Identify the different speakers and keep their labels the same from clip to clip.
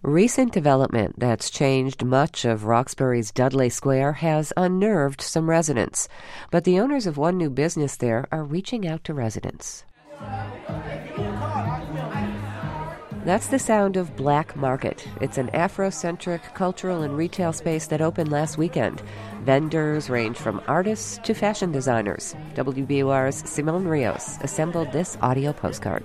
Speaker 1: Recent development that's changed much of Roxbury's Dudley Square has unnerved some residents. But the owners of one new business there are reaching out to residents. That's the sound of Black Market. It's an Afrocentric cultural and retail space that opened last weekend. Vendors range from artists to fashion designers. WBUR's Simone Rios assembled this audio postcard.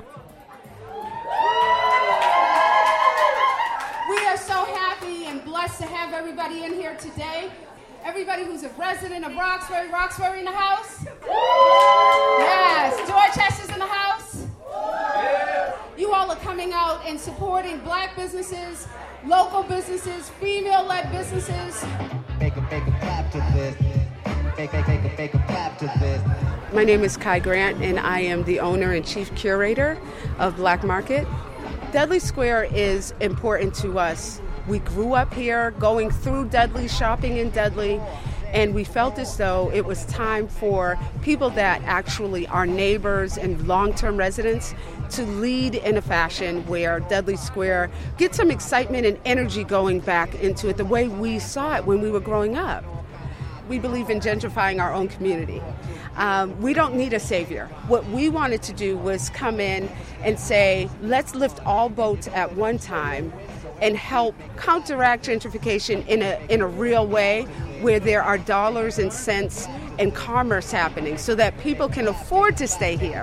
Speaker 2: We are so happy and blessed to have everybody in here today. Everybody who's a resident of Roxbury. Roxbury in the house? Yes. Dorchester's in the house? You all are coming out and supporting Black businesses, local businesses, female-led businesses.
Speaker 3: Make a clap to this. Make a clap to this.
Speaker 4: My name is Kai Grant, and I am the owner and chief curator of Black Market. Dudley Square is important to us. We grew up here, going through Dudley, shopping in Dudley, and we felt as though it was time for people that actually are neighbors and long-term residents to lead in a fashion where Dudley Square gets some excitement and energy going back into it the way we saw it when we were growing up. We believe in gentrifying our own community. We don't need a savior. What we wanted to do was come in and say, let's lift all boats at one time and help counteract gentrification in a real way where there are dollars and cents and commerce happening so that people can afford to stay here.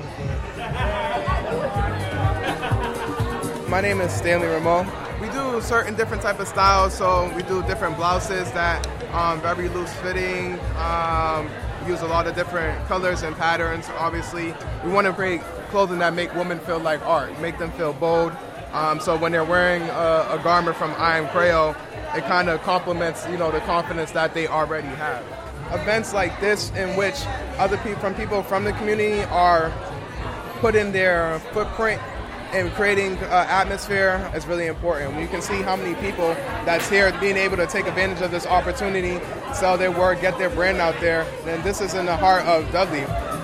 Speaker 5: My name is Stanley Rameau. We do certain different type of styles, so we do different blouses that very loose fitting. We use a lot of different colors and patterns. Obviously, we want to create clothing that make women feel like art, make them feel bold. So when they're wearing a garment from I Am Creole, it kind of complements, the confidence that they already have. Events like this, in which other people from the community are putting their footprint and creating atmosphere, is really important. When you can see how many people that's here being able to take advantage of this opportunity, sell their work, get their brand out there, then this is in the heart of Dudley.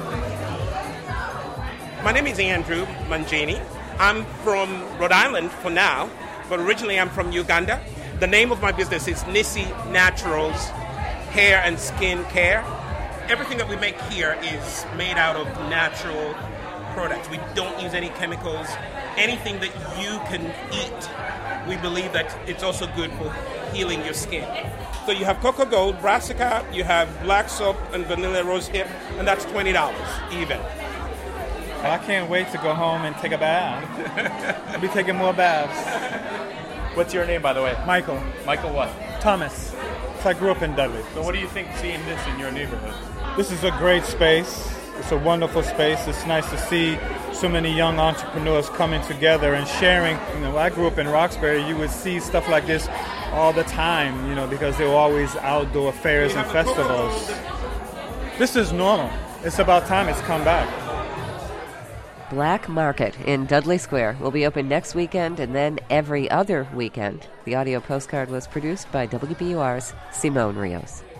Speaker 6: My name is Andrew Mangini. I'm from Rhode Island for now, but originally I'm from Uganda. The name of my business is Nisi Naturals Hair and Skin Care. Everything that we make here is made out of natural products. We don't use any chemicals. Anything that you can eat, we believe that it's also good for healing your skin. So you have Cocoa Gold, Brassica, you have Black Soap and Vanilla Rose Hip, and that's $20 even.
Speaker 7: I can't wait to go home and take a bath. I'll be taking more baths.
Speaker 8: What's your name, by the way?
Speaker 7: Michael.
Speaker 8: Michael what?
Speaker 7: Thomas. So I grew up in Dudley.
Speaker 8: So what do you think seeing this in your neighborhood?
Speaker 7: This is a great space. It's a wonderful space. It's nice to see so many young entrepreneurs coming together and sharing. When I grew up in Roxbury, you would see stuff like this all the time, because there were always outdoor fairs and festivals. This is normal. It's about time it's come back.
Speaker 1: Black Market in Dudley Square will be open next weekend and then every other weekend. The audio postcard was produced by WBUR's Simone Rios.